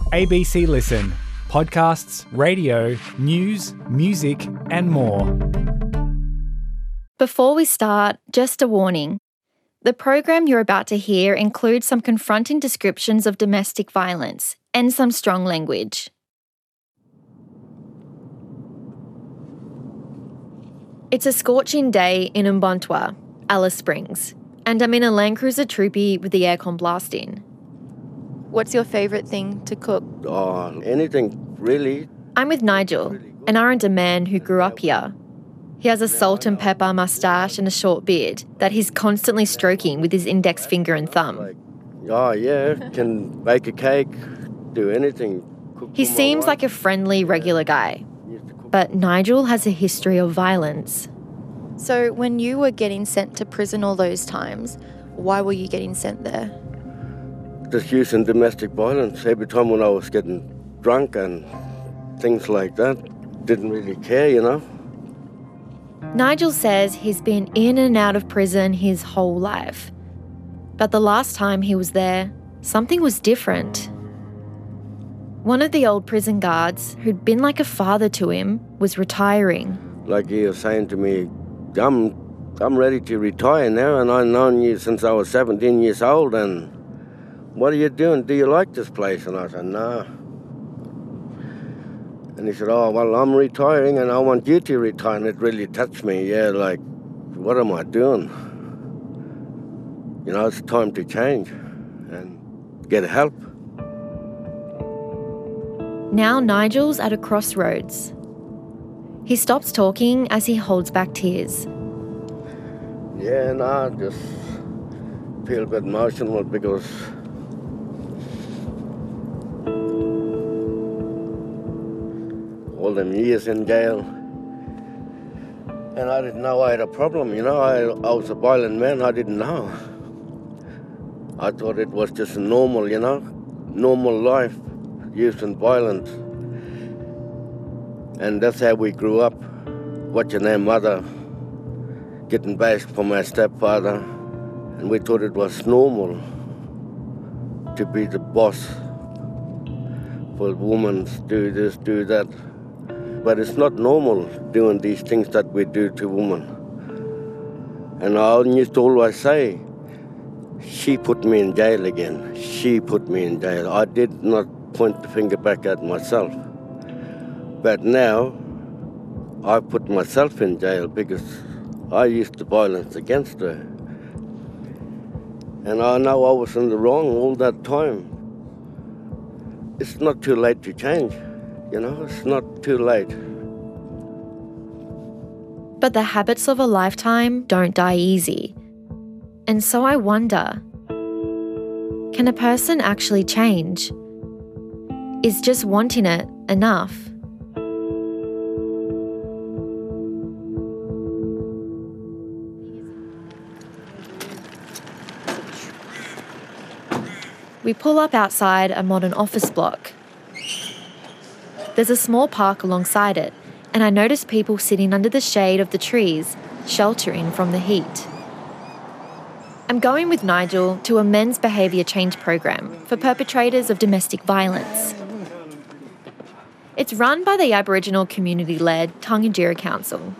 ABC Listen. Podcasts, radio, news, music and more. Before we start, just a warning. The program you're about to hear includes some confronting descriptions of domestic violence and some strong language. It's a scorching day in Mbontwa, Alice Springs, and I'm in a Land Cruiser Troopy with the aircon blasting. What's your favourite thing to cook? Oh, anything, really. I'm with Nigel, an R&D man who grew up here. He has a salt and pepper moustache and a short beard that he's constantly stroking with his index finger and thumb. Oh, yeah, can bake a cake, do anything. He seems like a friendly, regular guy. But Nigel has a history of violence. So when you were getting sent to prison all those times, why were you getting sent there? Just using domestic violence. Every time when I was getting drunk and things like that, didn't really care, you know. Nigel says he's been in and out of prison his whole life. But the last time he was there, something was different. One of the old prison guards, who'd been like a father to him, was retiring. Like he was saying to me, I'm ready to retire now, and I've known you since I was 17 years old, and what are you doing? Do you like this place? And I said, no. And he said, oh, well, I'm retiring and I want you to retire. And it really touched me. Yeah, like, what am I doing? You know, it's time to change and get help. Now Nigel's at a crossroads. He stops talking as he holds back tears. Yeah, no, I just feel a bit emotional because all them years in jail, and I didn't know I had a problem, you know. I was a violent man, I didn't know. I thought it was just normal, you know, normal life, using violence. And that's how we grew up, watching our mother getting bashed from our stepfather, and we thought it was normal to be the boss for women, do this, do that. But it's not normal doing these things that we do to women. And I used to always say, she put me in jail again. She put me in jail. I did not point the finger back at myself. But now, I put myself in jail because I used the violence against her. And I know I was in the wrong all that time. It's not too late to change. You know, it's not too late. But the habits of a lifetime don't die easy. And so I wonder, can a person actually change? Is just wanting it enough? We pull up outside a modern office block. There's a small park alongside it, and I notice people sitting under the shade of the trees, sheltering from the heat. I'm going with Nigel to a men's behaviour change program for perpetrators of domestic violence. It's run by the Aboriginal community-led Tangentyere Council.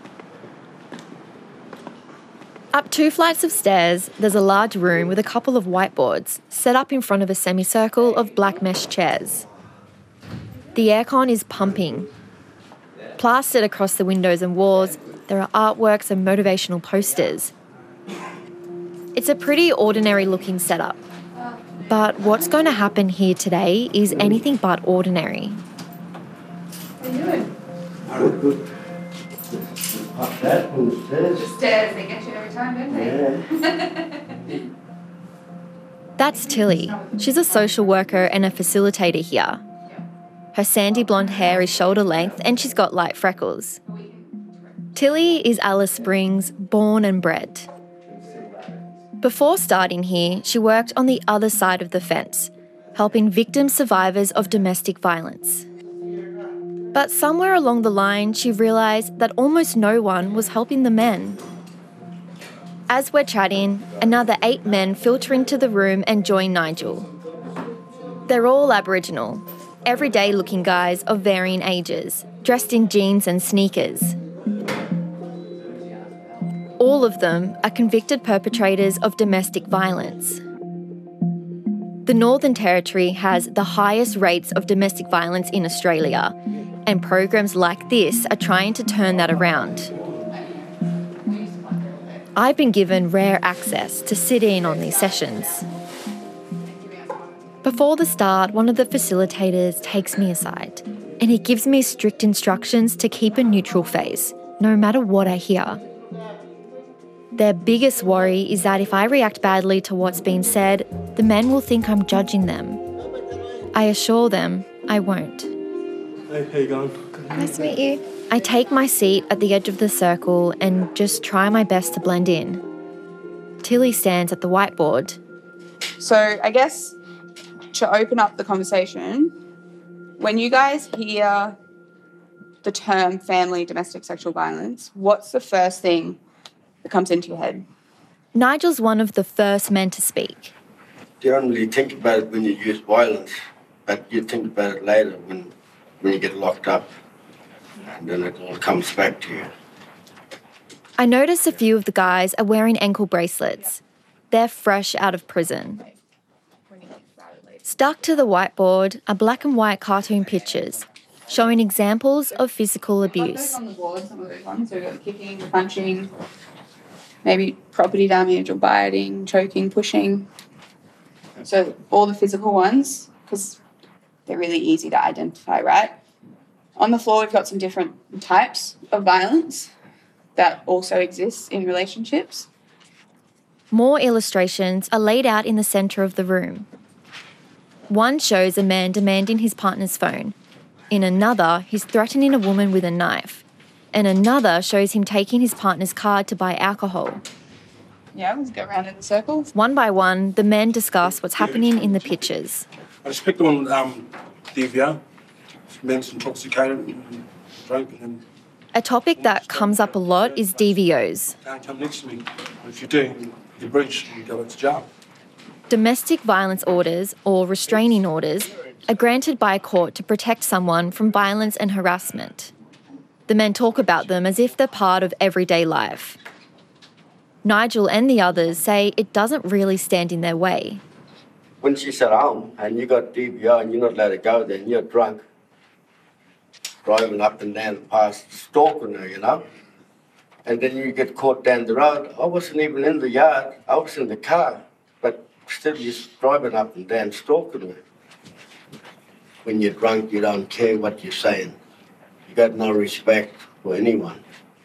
Up 2 flights of stairs, there's a large room with a couple of whiteboards set up in front of a semicircle of black mesh chairs. The aircon is pumping. Plastered across the windows and walls, there are artworks and motivational posters. It's a pretty ordinary-looking setup. But what's going to happen here today is anything but ordinary. What are you doing? Good. Up that on the stairs. The stairs, they get you every time, don't they? Yeah. That's Tilly. She's a social worker and a facilitator here. Her sandy blonde hair is shoulder length and she's got light freckles. Tilly is Alice Springs, born and bred. Before starting here, she worked on the other side of the fence, helping victim survivors of domestic violence. But somewhere along the line, she realised that almost no one was helping the men. As we're chatting, another 8 men filter into the room and join Nigel. They're all Aboriginal, everyday looking guys of varying ages, dressed in jeans and sneakers. All of them are convicted perpetrators of domestic violence. The Northern Territory has the highest rates of domestic violence in Australia, and programs like this are trying to turn that around. I've been given rare access to sit in on these sessions. Before the start, one of the facilitators takes me aside, and he gives me strict instructions to keep a neutral face, no matter what I hear. Their biggest worry is that if I react badly to what's been said, the men will think I'm judging them. I assure them I won't. Hey, how you going? Nice to meet you. I take my seat at the edge of the circle and just try my best to blend in. Tilly stands at the whiteboard. So I guess to open up the conversation, when you guys hear the term family domestic sexual violence, what's the first thing that comes into your head? Nigel's one of the first men to speak. You don't really think about it when you use violence, but you think about it later when you get locked up, and then it all comes back to you. I notice a few of the guys are wearing ankle bracelets. They're fresh out of prison. Stuck to the whiteboard are black and white cartoon pictures showing examples of physical abuse. On the board, some of those ones, so we've got kicking, punching, maybe property damage or biting, choking, pushing. So all the physical ones, because they're really easy to identify, right? On the floor, we've got some different types of violence that also exist in relationships. More illustrations are laid out in the centre of the room. One shows a man demanding his partner's phone. In another, he's threatening a woman with a knife. And another shows him taking his partner's card to buy alcohol. Yeah, let's go around in the circles. One by one, the men discuss what's happening in the pictures. I just picked on DVR. Men's intoxicated and drunk. And A topic that comes up a lot is DVOs. can't come next to me. If you do, you breach and you go into jail. Domestic violence orders, or restraining orders, are granted by a court to protect someone from violence and harassment. The men talk about them as if they're part of everyday life. Nigel and the others say it doesn't really stand in their way. When she's at home and you got DVR and you're not allowed to go there and you're drunk, driving up and down the path, stalking her, you know, and then you get caught down the road. I wasn't even in the yard, I was in the car, but still you're driving up and down, stalking her. When you're drunk, you don't care what you're saying. You got no respect for anyone.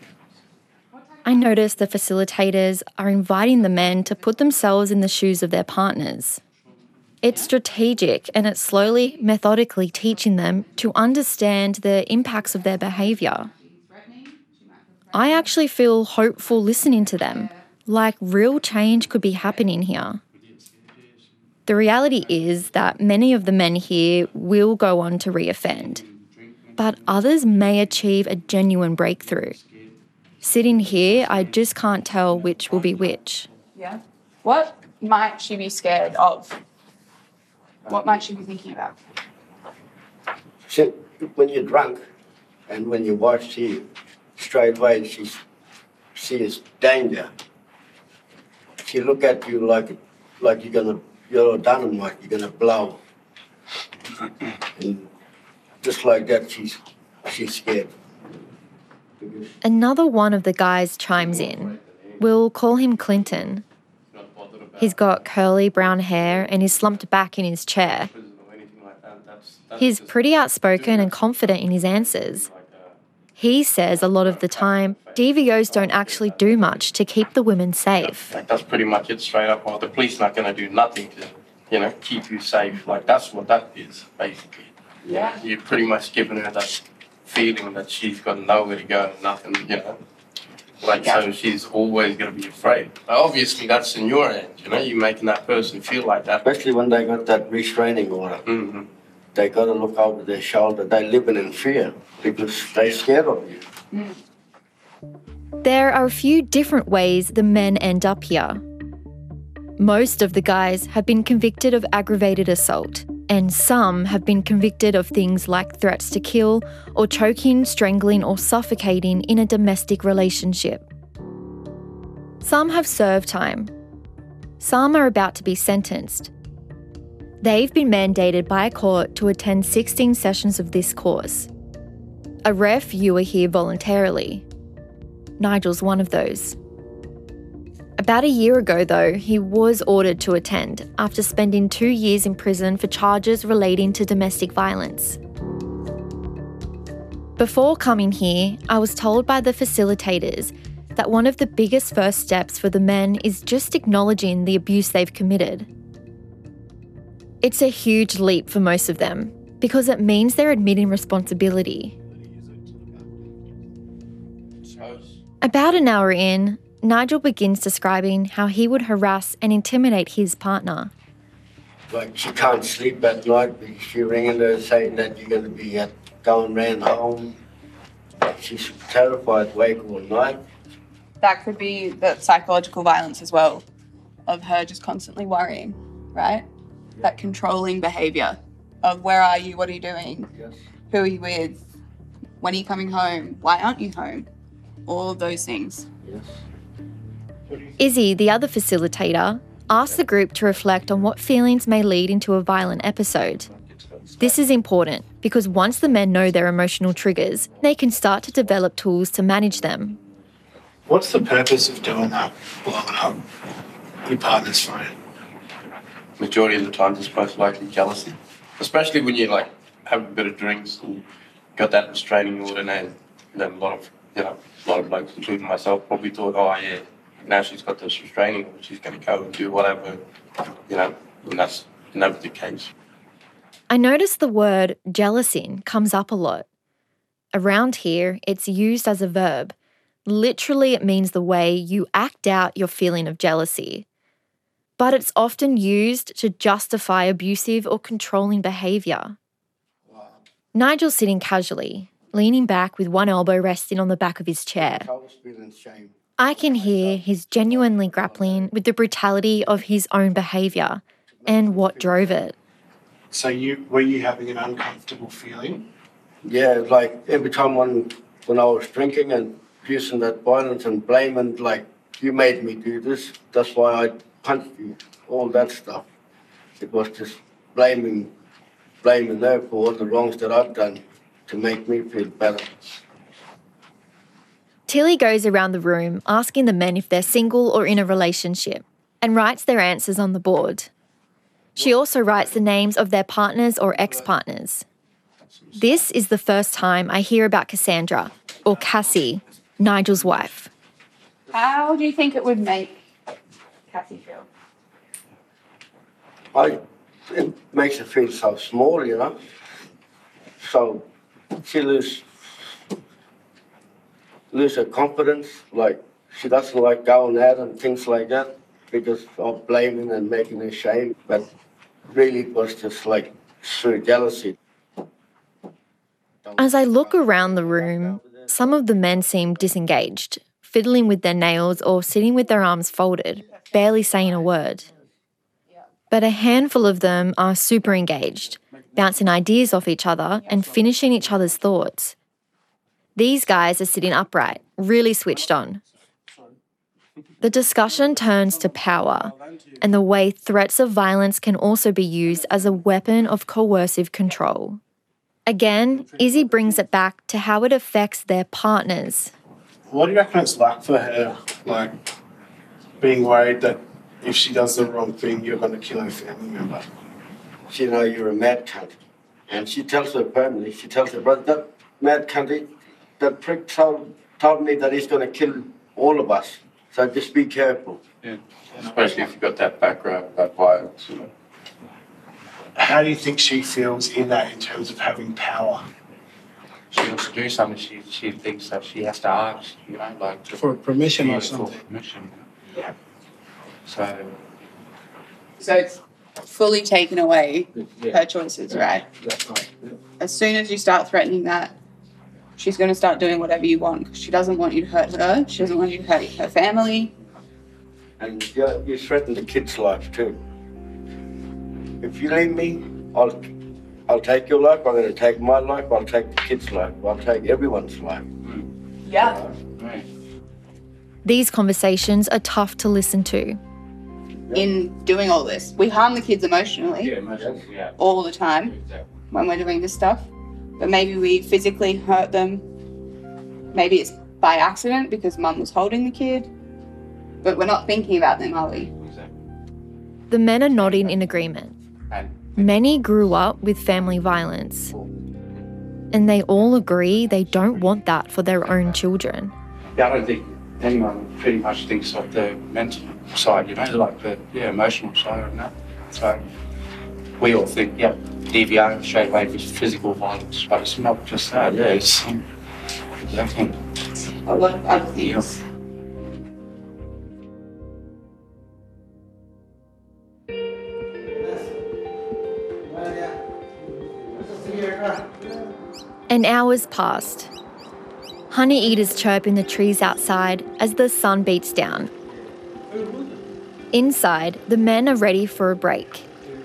I notice the facilitators are inviting the men to put themselves in the shoes of their partners. It's strategic and it's slowly, methodically teaching them to understand the impacts of their behaviour. I actually feel hopeful listening to them, like real change could be happening here. The reality is that many of the men here will go on to reoffend, but others may achieve a genuine breakthrough. Sitting here, I just can't tell which will be which. Yeah. What might she be scared of? What might she be thinking about? See, when you're drunk and when your wife's here, straight away she sees danger. She look at you like you're a dynamite, you're gonna blow. And just like that, she's scared. Another one of the guys chimes in. We'll call him Clinton. He's got curly brown hair and he's slumped back in his chair. He's pretty outspoken and confident in his answers. He says a lot of the time, DVOs don't actually do much to keep the women safe. Like, that's pretty much it, straight up. Well, the police not going to do nothing to, keep you safe. Like, that's what that is, basically. Yeah. You're pretty much giving her that feeling that she's got nowhere to go, nothing, so she's always going to be afraid. Obviously, that's in your end, you're making that person feel like that. Especially when they got that restraining order. Mm-hmm. They got to look over their shoulder. They're living in fear because they're scared of you. There are a few different ways the men end up here. Most of the guys have been convicted of aggravated assault, And some have been convicted of things like threats to kill or choking, strangling or suffocating in a domestic relationship. Some have served time. Some are about to be sentenced. They've been mandated by a court to attend 16 sessions of this course. A rare few are here voluntarily. Nigel's one of those. About a year ago, though, he was ordered to attend after spending 2 years in prison for charges relating to domestic violence. Before coming here, I was told by the facilitators that one of the biggest first steps for the men is just acknowledging the abuse they've committed. It's a huge leap for most of them because it means they're admitting responsibility. About an hour in, Nigel begins describing how he would harass and intimidate his partner. Like, she can't sleep at night because she's ringing her saying that you're going to be going round home. She's terrified, awake all night. That could be the psychological violence as well, of her just constantly worrying, right? Yeah. That controlling behaviour of where are you, what are you doing, Yes. who are you with, when are you coming home, why aren't you home? All of those things. Yes. Izzy, the other facilitator, asked the group to reflect on what feelings may lead into a violent episode. This is important because once the men know their emotional triggers, they can start to develop tools to manage them. What's the purpose of doing that? Blowing up your partner's phone? Majority of the time, it's most likely jealousy. Especially when you like have a bit of drinks and got that restraining order, and then a lot of blokes, including myself, probably thought, oh yeah, now she's got this restraining order, she's going to go and do whatever, and that's never the case. I noticed the word jealousy comes up a lot. Around here, it's used as a verb. Literally, it means the way you act out your feeling of jealousy. But it's often used to justify abusive or controlling behaviour. Nigel's sitting casually, leaning back with one elbow resting on the back of his chair. I can hear he's genuinely grappling with the brutality of his own behaviour and what drove it. So were you having an uncomfortable feeling? Yeah, like every time when I was drinking and using that violence and blaming, like, you made me do this, that's why I punched you, all that stuff. It was just blaming her for all the wrongs that I've done to make me feel better. Tilly goes around the room asking the men if they're single or in a relationship and writes their answers on the board. She also writes the names of their partners or ex-partners. This is the first time I hear about Cassandra, or Cassie, Nigel's wife. How do you think it would make Cassie feel? It makes her feel so small, you know. So she lose her confidence, like she doesn't like going out and things like that because of blaming and making her shame. But really it was just like sheer jealousy. As I look around the room, some of the men seem disengaged, fiddling with their nails or sitting with their arms folded, barely saying a word. But a handful of them are super engaged, bouncing ideas off each other and finishing each other's thoughts. These guys are sitting upright, really switched on. The discussion turns to power and the way threats of violence can also be used as a weapon of coercive control. Again, Izzy brings it back to how it affects their partners. What do you reckon it's like for her, like, being worried that if she does the wrong thing, you're going to kill her family member? She know you're a mad cunt. And she tells her family, she tells her brother, that mad cunt, that prick told me that he's going to kill all of us. So just be careful. Yeah. Especially if you've got that background, that violence, How do you think she feels in that in terms of having power? She wants to do something, she thinks that she has to ask, like... For permission or for something? permission. Yeah. So it's fully taken away her choices, right? That's right. As soon as you start threatening that, she's going to start doing whatever you want because she doesn't want you to hurt her. She doesn't want you to hurt her family. And you threaten the kid's life too. If you leave me, I'll take your life, I'm going to take my life, I'll take the kids' life, I'll take everyone's life. Yeah. These conversations are tough to listen to. In doing all this, we harm the kids emotionally Yeah. all the time when we're doing this stuff. But maybe we physically hurt them. Maybe it's by accident because mum was holding the kid. But we're not thinking about them, are we? The men are nodding in agreement. And Many grew up with family violence, and they all agree they don't want that for their own children. yeah, I don't think anyone pretty much thinks of the mental side, you know, like the emotional side of that. So we all think, DVR straight away is physical violence, but it's not just that. Yeah, it's exactly. A lot of other things. And hours passed. Honeyeaters chirp in the trees outside as the sun beats down. Inside, the men are ready for a break.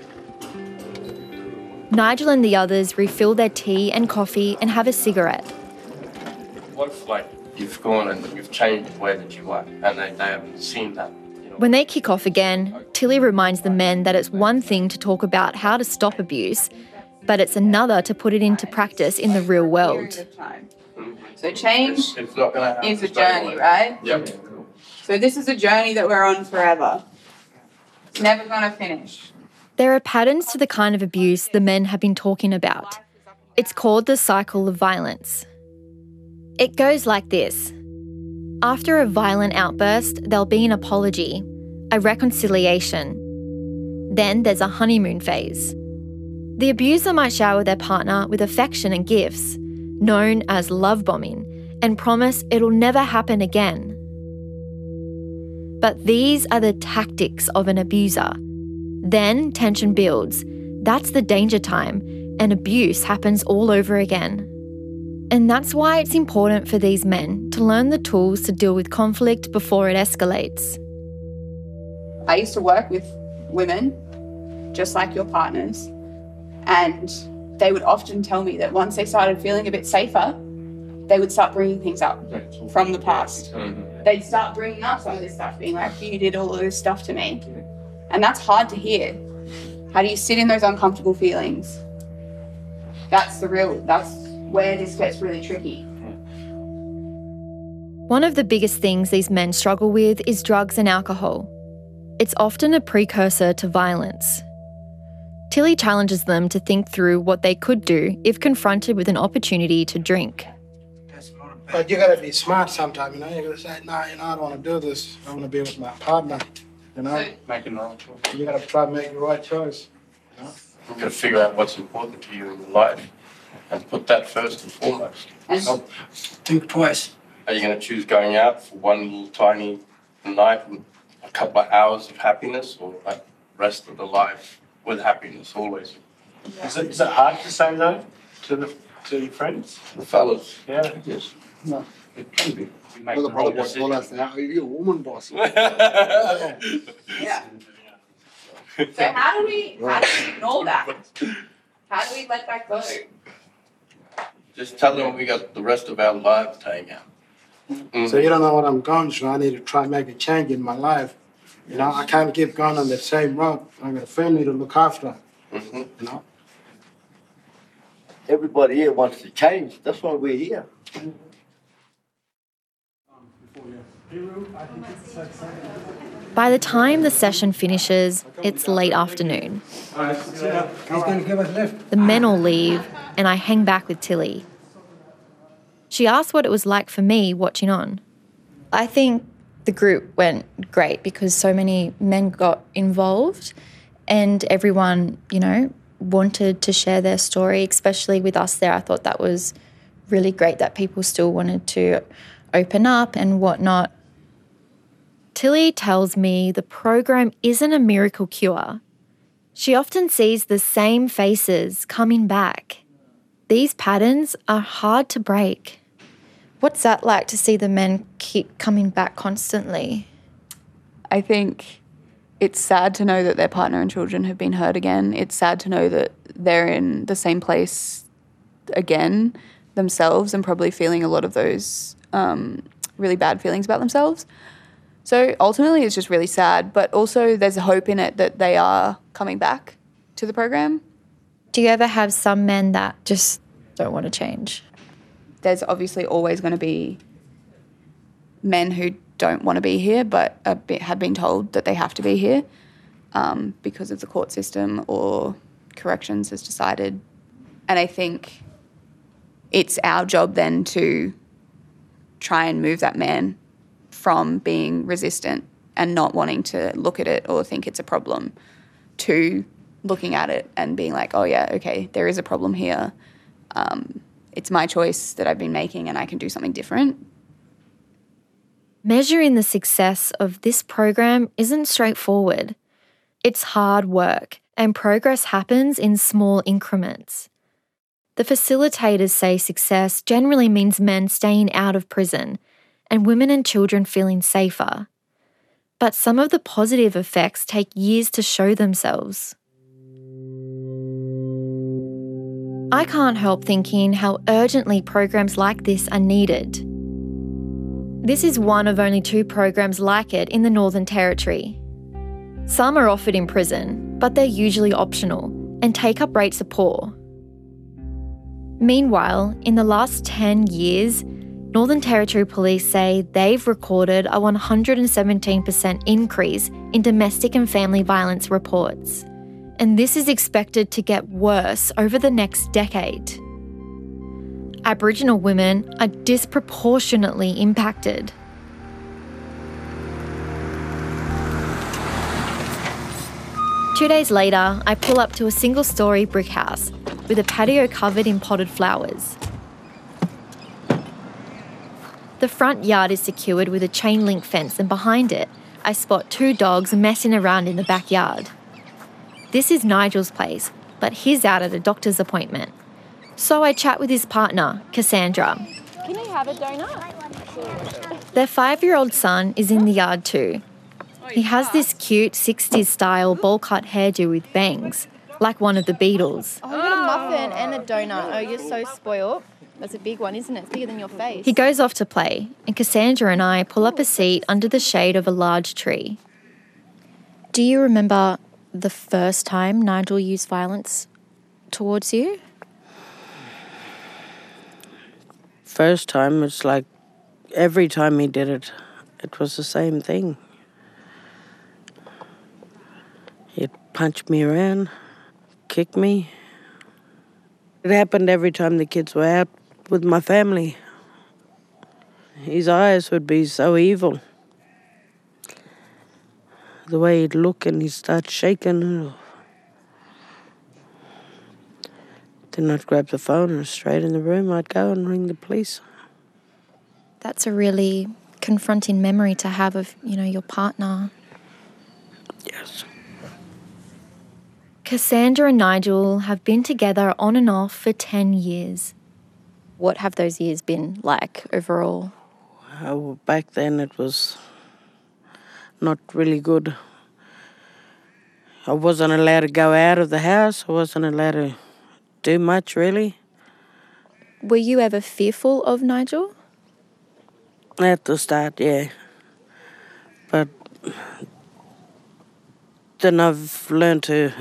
Nigel and the others refill their tea and coffee and have a cigarette. What if, like, you've gone and you've changed the way that you are, and they haven't seen that? You know? When they kick off again, Tilly reminds the men that it's one thing to talk about how to stop abuse, but it's another to put it into practice in the real world. So change It's not going to happen. is a straight journey, away. right? Yep. So this is a journey that we're on forever. It's never going to finish. There are patterns to the kind of abuse the men have been talking about. It's called the cycle of violence. It goes like this. After a violent outburst, there'll be an apology, a reconciliation. Then there's a honeymoon phase. The abuser might shower their partner with affection and gifts, known as love bombing, and promise it'll never happen again. But these are the tactics of an abuser. Then tension builds. That's the danger time, and abuse happens all over again. And that's why it's important for these men to learn the tools to deal with conflict before it escalates. I used to work with women, just like your partners, and they would often tell me that once they started feeling a bit safer, they would start bringing things up from the past. They'd start bringing up some of this stuff, being like, you did all of this stuff to me. And that's hard to hear. How do you sit in those uncomfortable feelings? That's where this gets really tricky. One of the biggest things these men struggle with is drugs and alcohol. It's often a precursor to violence. Tilly challenges them to think through what they could do if confronted with an opportunity to drink. But you gotta be smart sometimes, you know. You gotta say, no, you know, I don't want to do this. I want to be with my partner, you know. Making the right choice. You gotta try to make the right choice. You know? You've got to figure out what's important to you in your life and put that first and foremost. And Think twice. Are you going to choose going out for one little tiny night with a couple of hours of happiness, or like the rest of the life with happiness always? Is it hard to say no to your friends? The fellas. Yeah. Yes. No. It can be. We make Well, the the brother right boss told us decision. that you're a woman boss. yeah. So how do we ignore that? How do we let that go? Just tell them we got the rest of our lives to hang out. So you don't know what I'm going through. I need to try and make a change in my life. You know, I can't keep going on the same road. I got a family to look after. You know. Everybody here wants to change. That's why we're here. By the time the session finishes, it's late afternoon. He's going to give us a lift. The men all leave, and I hang back with Tilly. She asked what it was like for me watching on. I think the group went great because so many men got involved and everyone, wanted to share their story, especially with us there. I thought that was really great that people still wanted to open up and whatnot. Tilly tells me the program isn't a miracle cure. She often sees the same faces coming back. These patterns are hard to break. What's that like to see the men keep coming back constantly? I think It's sad to know that their partner and children have been hurt again. It's sad to know that they're in the same place again themselves and probably feeling a lot of those really bad feelings about themselves. So ultimately it's just really sad, but also there's hope in it that they are coming back to the program. Do you ever have some men that just don't want to change? There's obviously always going to be men who don't want to be here but have been told that they have to be here because of the court system or corrections has decided. And I think it's our job then to try and move that man from being resistant and not wanting to look at it or think it's a problem to looking at it and being like, oh yeah, okay, there is a problem here. It's my choice that I've been making and I can do something different. Measuring the success of this program isn't straightforward. It's hard work and progress happens in small increments. The facilitators say success generally means men staying out of prison and women and children feeling safer. But some of the positive effects take years to show themselves. I can't help thinking how urgently programs like this are needed. This is one of only 2 programs like it in the Northern Territory. Some are offered in prison, but they're usually optional and take-up rates are poor. Meanwhile, in the last 10 years, Northern Territory Police say they've recorded a 117% increase in domestic and family violence reports. And this is expected to get worse over the next decade. Aboriginal women are disproportionately impacted. Two days later, I pull up to a single-storey brick house with a patio covered in potted flowers. The front yard is secured with a chain link fence and behind it, I spot 2 dogs messing around in the backyard. This is Nigel's place, but he's out at a doctor's appointment. So I chat with his partner, Cassandra. Can I have a donut? Their 5-year-old son is in the yard too. He has this cute 60s-style bowl-cut hairdo with bangs, like one of the Beatles. Oh, you got a muffin and a donut. Oh, you're so spoiled. That's a big one, isn't it? It's bigger than your face. He goes off to play, and Cassandra and I pull up a seat under the shade of a large tree. Do you remember the first time Nigel used violence towards you? First time, it's like every time he did it, it was the same thing. He'd punch me around, kick me. It happened every time the kids were out with my family. His eyes would be so evil. The way he'd look and he'd start shaking. Then I'd grab the phone and straight in the room I'd go and ring the police. That's a really confronting memory to have of, your partner. Yes. Cassandra and Nigel have been together on and off for 10 years. What have those years been like overall? Back then it was not really good. I wasn't allowed to go out of the house. I wasn't allowed to do much, really. Were you ever fearful of Nigel? At the start, yeah. But then I've learned to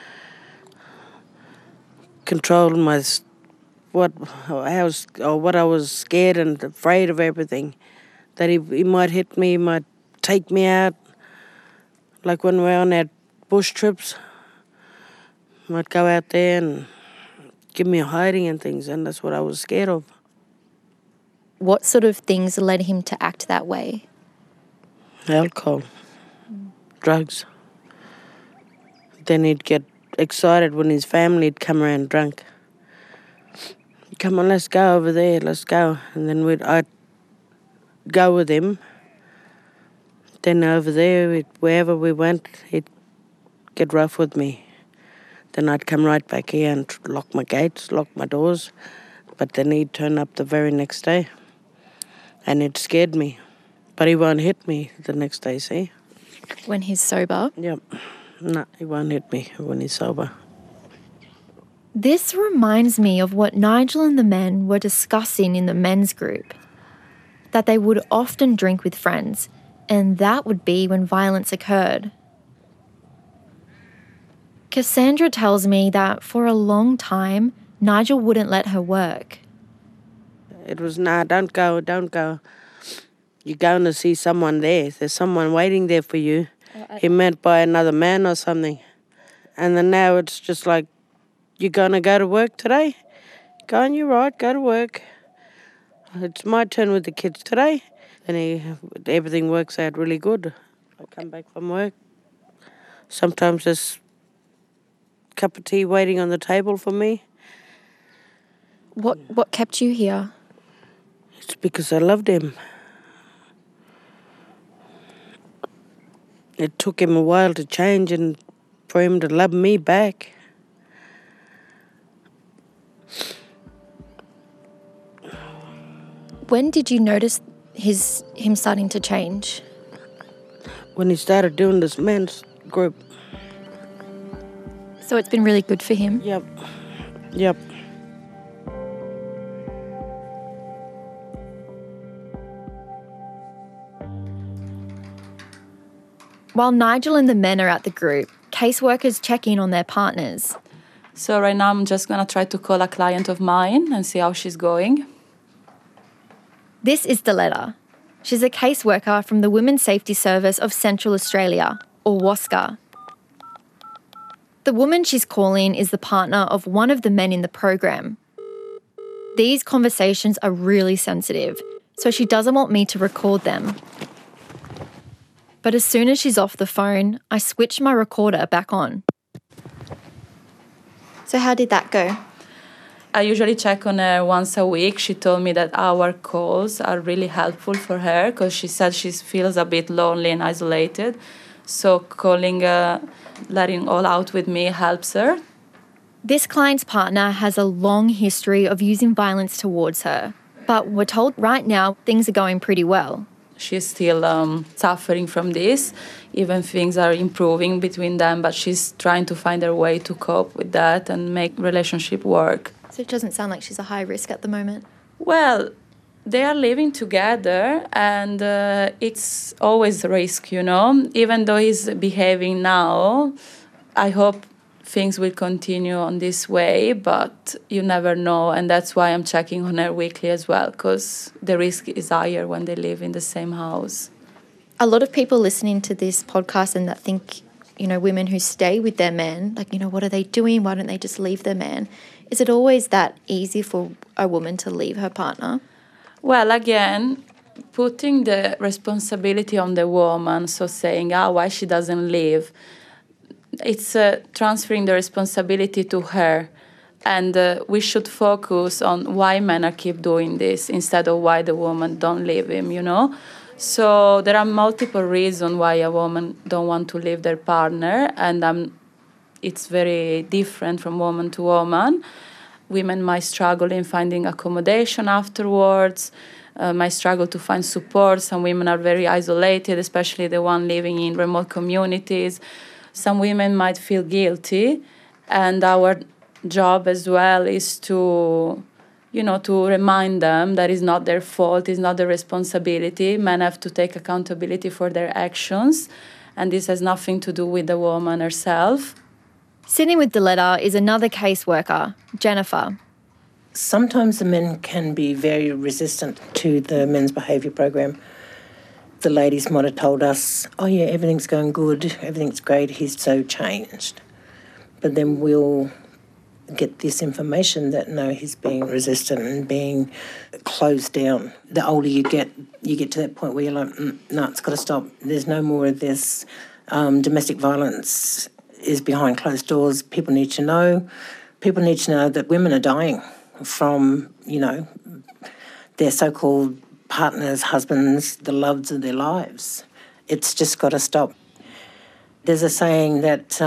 control what I was scared and afraid of everything. That he might hit me, he might take me out. Like when we're on our bush trips, might go out there and give me a hiding and things, and that's what I was scared of. What sort of things led him to act that way? Alcohol, drugs. Then he'd get excited when his family'd come around drunk. Come on, let's go over there, let's go. And then I'd go with him. Then over there, wherever we went, he'd get rough with me. Then I'd come right back here and lock my gates, lock my doors. But then he'd turn up the very next day. And it scared me. But he won't hit me the next day, see? when he's sober? Yep. No, he won't hit me when he's sober. This reminds me of what Nigel and the men were discussing in the men's group. That they would often drink with friends, and that would be when violence occurred. Cassandra tells me that for a long time, Nigel wouldn't let her work. It was, nah, don't go. You're going to see someone there. There's someone waiting there for you. He met by another man or something. And then now it's just like, you're going to go to work today? Go on, you're right, go to work. It's my turn with the kids today. And everything works out really good. I come back from work. Sometimes there's a cup of tea waiting on the table for me. What kept you here? It's because I loved him. It took him a while to change and for him to love me back. When did you notice him starting to change? When he started doing this men's group. So it's been really good for him? Yep. While Nigel and the men are at the group, caseworkers check in on their partners. So right now I'm just going to try to call a client of mine and see how she's going. This is Deletta. She's a caseworker from the Women's Safety Service of Central Australia, or WSCA. The woman she's calling is the partner of one of the men in the program. These conversations are really sensitive, so she doesn't want me to record them. But as soon as she's off the phone, I switch my recorder back on. So how did that go? I usually check on her once a week. She told me that our calls are really helpful for her because she said she feels a bit lonely and isolated. So calling, letting all out with me helps her. This client's partner has a long history of using violence towards her, but we're told right now things are going pretty well. She's still suffering from this. Even things are improving between them, but she's trying to find her way to cope with that and make relationship work. So it doesn't sound like she's a high risk at the moment. Well, they are living together and it's always a risk, you know. Even though he's behaving now, I hope things will continue on this way, but you never know. And that's why I'm checking on her weekly as well, because the risk is higher when they live in the same house. A lot of people listening to this podcast and that think, you know, women who stay with their men, like, you know, what are they doing? Why don't they just leave their man? Is it always that easy for a woman to leave her partner? Well, again, putting the responsibility on the woman, so saying, why she doesn't leave, it's transferring the responsibility to her. And we should focus on why men are keep doing this instead of why the woman don't leave him, you know. So there are multiple reasons why a woman don't want to leave their partner, and it's very different from woman to woman. Women might struggle in finding accommodation afterwards, might struggle to find support. Some women are very isolated, especially the one living in remote communities. Some women might feel guilty, and our job as well is to, you know, to remind them that it's not their fault, it's not their responsibility. Men have to take accountability for their actions, and this has nothing to do with the woman herself. Sitting with Deletta is another caseworker, Jennifer. Sometimes the men can be very resistant to the men's behaviour program. The ladies might have told us, oh yeah, everything's going good, everything's great, he's so changed. But then we'll get this information that no, he's being resistant and being closed down. The older you get to that point where you're like, no, it's got to stop. There's no more of this. Domestic violence is behind closed doors. People need to know. People need to know that women are dying from, you know, their so-called partners, husbands, the loves of their lives. It's just got to stop. There's a saying that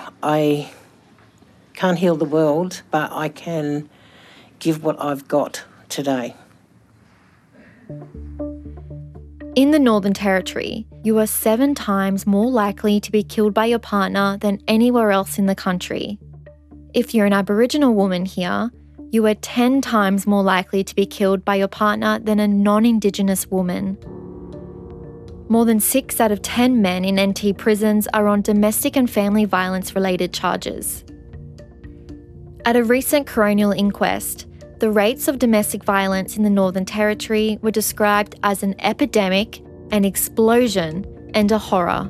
I can't heal the world, but I can give what I've got today. In the Northern Territory, you are 7 times more likely to be killed by your partner than anywhere else in the country. If you're an Aboriginal woman here, you are 10 times more likely to be killed by your partner than a non-Indigenous woman. More than 6 out of 10 men in NT prisons are on domestic and family violence-related charges. At a recent coronial inquest, the rates of domestic violence in the Northern Territory were described as an epidemic, an explosion, and a horror.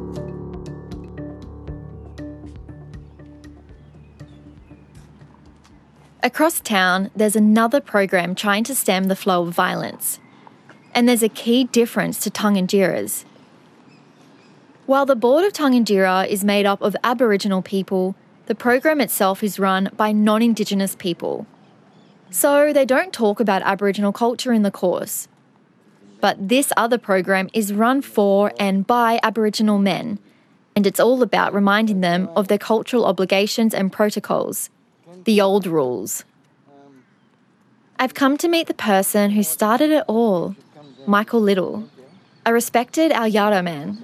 Across town, there's another program trying to stem the flow of violence. And there's a key difference to Tangangira's. While the Board of Tangentyere is made up of Aboriginal people, the program itself is run by non-Indigenous people. So they don't talk about Aboriginal culture in the course. But this other program is run for and by Aboriginal men, and it's all about reminding them of their cultural obligations and protocols, the old rules. I've come to meet the person who started it all, Michael Little, a respected Alyara man.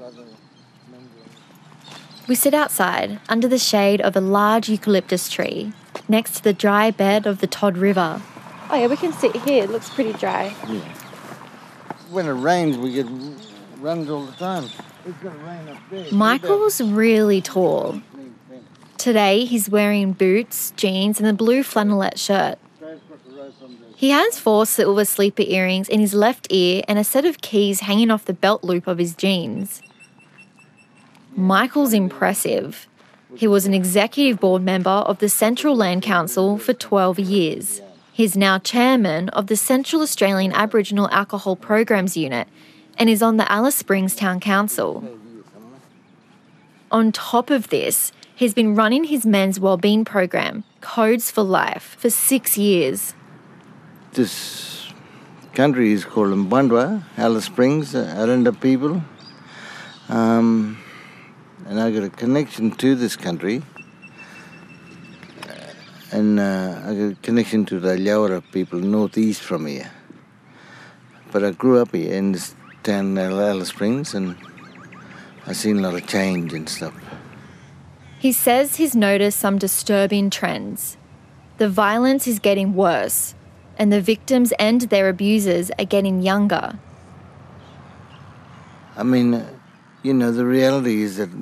We sit outside under the shade of a large eucalyptus tree next to the dry bed of the Todd River. Oh yeah, we can sit here. It looks pretty dry. Yeah. When it rains, we get runs all the time. It's going to rain up there. Michael's really tall. Today he's wearing boots, jeans and a blue flannelette shirt. He has 4 silver sleeper earrings in his left ear and a set of keys hanging off the belt loop of his jeans. Michael's impressive. He was an executive board member of the Central Land Council for 12 years. He's now chairman of the Central Australian Aboriginal Alcohol Programs Unit and is on the Alice Springs Town Council. On top of this, he's been running his men's wellbeing program, Codes for Life, for 6 years. This country is called Mbandwa, Alice Springs, Aranda people. And I got a connection to this country. And I got a connection to the Alyara people northeast from here. But I grew up here in this town, Alice Springs, and I've seen a lot of change and stuff. He says he's noticed some disturbing trends. The violence is getting worse, and the victims and their abusers are getting younger. I mean, the reality is that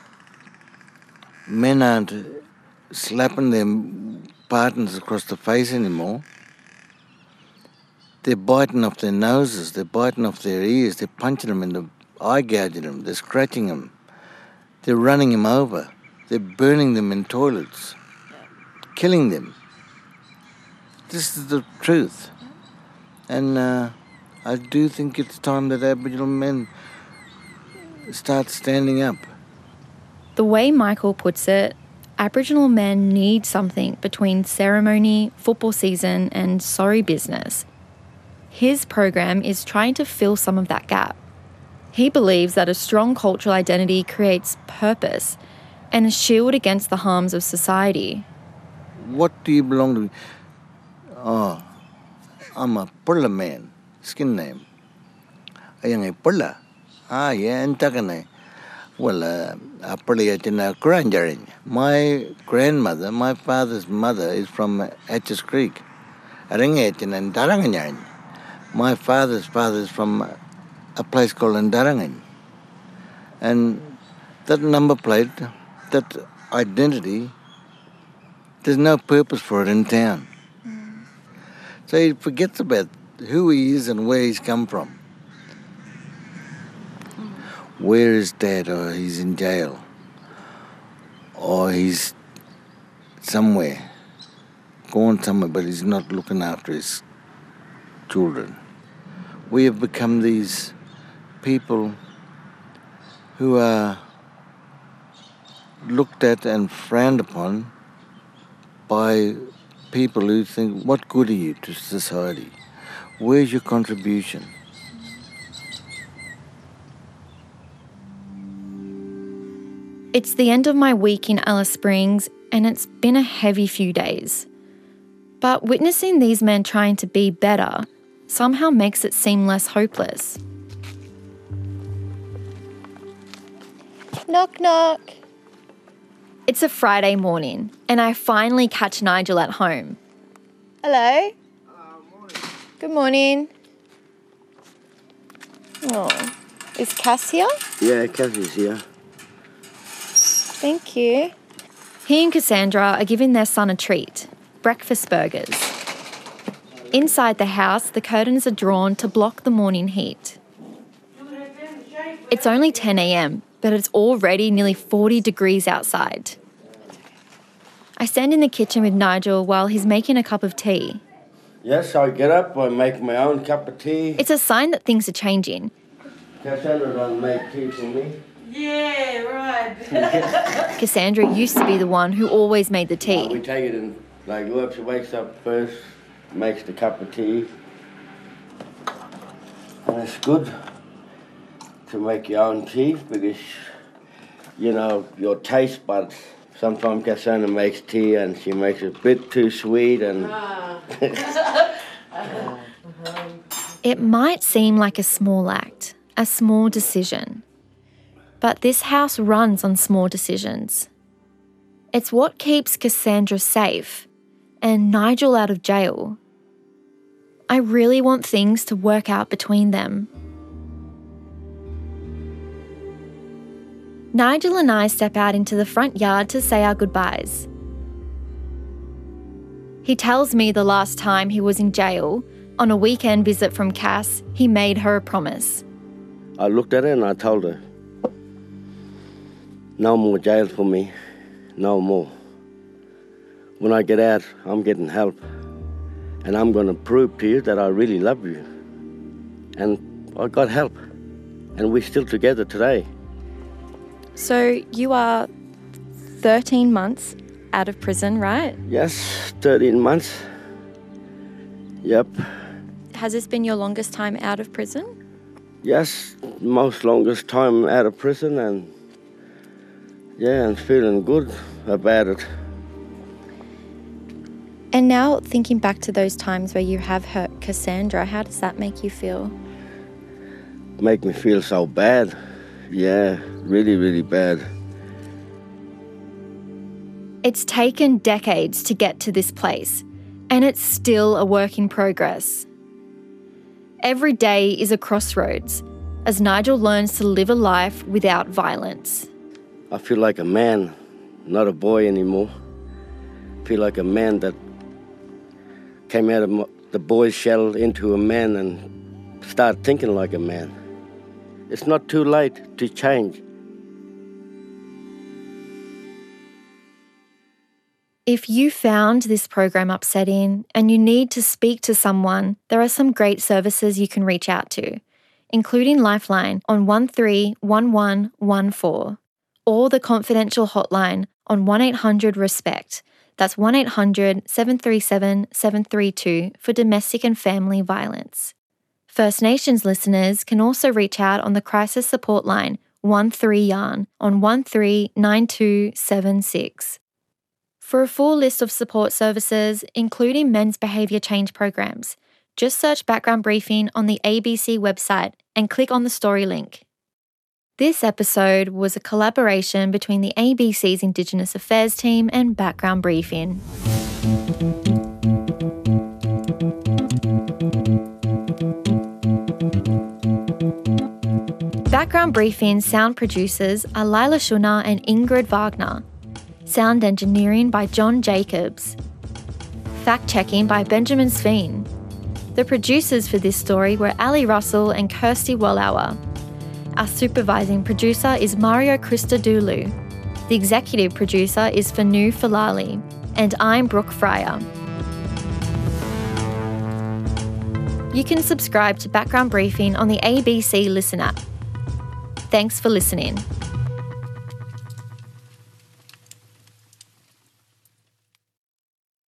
men aren't slapping their partners across the face anymore. They're biting off their noses, they're biting off their ears, they're punching them in the eye, gouging them, they're scratching them, they're running them over, they're burning them in toilets, killing them. This is the truth. And I do think it's time that Aboriginal men start standing up. The way Michael puts it, Aboriginal men need something between ceremony, football season and sorry business. His program is trying to fill some of that gap. He believes that a strong cultural identity creates purpose and a shield against the harms of society. What do you belong to? Oh, I'm a Pulla man, skin name. Ayang ay Pulla. Ah, yeah, and takanay. Well, my grandmother, my father's mother, is from Hatches Creek. My father's father is from a place called Ndarangan. And that number plate, that identity, there's no purpose for it in town. So he forgets about who he is and where he's come from. Where is Dad? Or he's in jail. Or he's somewhere. Gone somewhere, but he's not looking after his children. We have become these people who are looked at and frowned upon by people who think, what good are you to society? Where's your contribution? It's the end of my week in Alice Springs and it's been a heavy few days. But witnessing these men trying to be better somehow makes it seem less hopeless. Knock, knock. It's a Friday morning, and I finally catch Nigel at home. Hello. Morning. Good morning. Oh, is Cass here? Yeah, Cassie's here. Thank you. He and Cassandra are giving their son a treat, breakfast burgers. Inside the house, the curtains are drawn to block the morning heat. It's only 10 a.m, but it's already nearly 40 degrees outside. I stand in the kitchen with Nigel while he's making a cup of tea. Yes, I get up, I make my own cup of tea. It's a sign that things are changing. Cassandra don't make tea for me. Yeah, right. Cassandra used to be the one who always made the tea. We take it in, like whoever wakes up first makes the cup of tea. And it's good to make your own tea because, you know, your taste buds. Sometimes Cassandra makes tea and she makes it a bit too sweet and... It might seem like a small act, a small decision. But this house runs on small decisions. It's what keeps Cassandra safe and Nigel out of jail. I really want things to work out between them. Nigel and I step out into the front yard to say our goodbyes. He tells me the last time he was in jail, on a weekend visit from Cass, he made her a promise. I looked at her and I told her, no more jail for me, no more. When I get out, I'm getting help. And I'm going to prove to you that I really love you. And I got help. And we're still together today. So you are 13 months out of prison, right? Yes, 13 months. Yep. Has this been your longest time out of prison? Yes, most longest time out of prison and yeah, I'm feeling good about it. And now thinking back to those times where you have hurt Cassandra, how does that make you feel? Make me feel so bad. Yeah, really, really bad. It's taken decades to get to this place, and it's still a work in progress. Every day is a crossroads as Nigel learns to live a life without violence. I feel like a man, not a boy anymore. I feel like a man that came out of the boy's shell into a man and started thinking like a man. It's not too late to change. If you found this program upsetting and you need to speak to someone, there are some great services you can reach out to, including Lifeline on 131114 or the confidential hotline on 1-800-RESPECT. That's 1-800-737-732 for domestic and family violence. First Nations listeners can also reach out on the crisis support line 13-YARN on 139276. For a full list of support services, including men's behaviour change programs, just search Background Briefing on the ABC website and click on the story link. This episode was a collaboration between the ABC's Indigenous Affairs team and Background Briefing. Background Briefing sound producers are Lila Schunner and Ingrid Wagner. Sound engineering by John Jacobs. Fact-checking by Benjamin Sveen. The producers for this story were Ali Russell and Kirsty Wallauer. Our supervising producer is Mario Christodoulou. The executive producer is Fanu Falali. And I'm Brooke Fryer. You can subscribe to Background Briefing on the ABC Listen app. Thanks for listening.